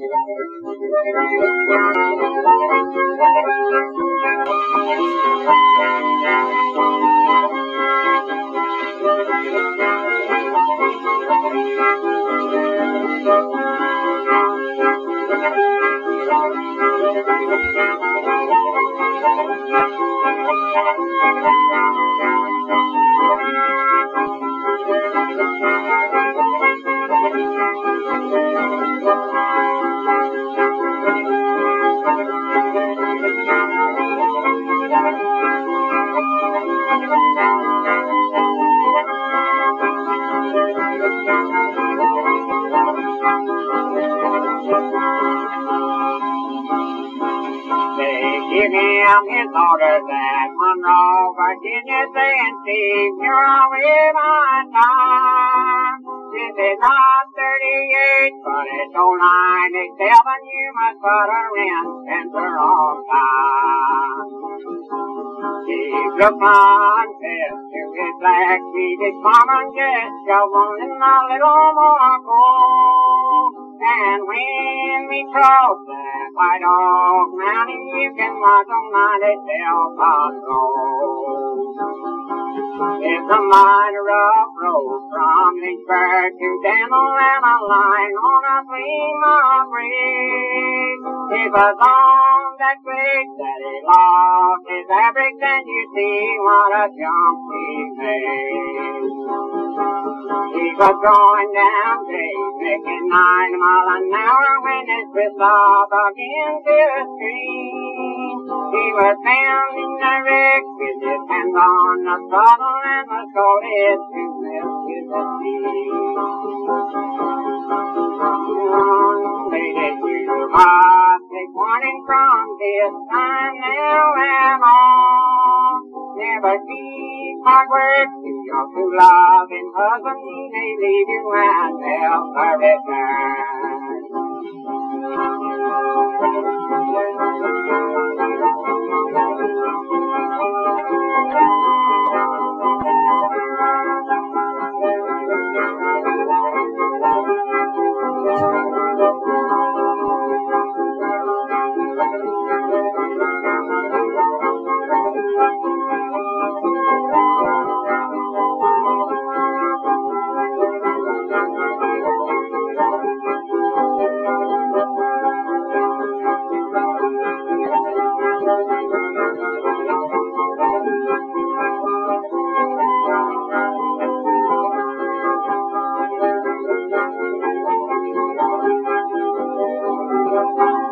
Give him his orders at Monroe, Virginia, saying, Steve, you're always on time. This is not 38, but it's 097. You must put her in center on time. Steve looked unfit to his black Swedish farmer and just shoveling a little more coal. And when we cross that White Oak Mountain, you can watch them mighty self-control. It's a mighty rough road from Lynchburg to Danville, and a line on a 3-mile bridge. It was on that bridge that he lost his fabrics, and you see what a jump he made. He was going down Dave, making 9 miles an hour when his whistle began to scream. He was pounding the wreck with his hands on the throttle and was scolded to Mississippi. Lady, you must take warning from this time now and on. Never keep hard work to your true loving husband. He may leave you and never return. Thank you.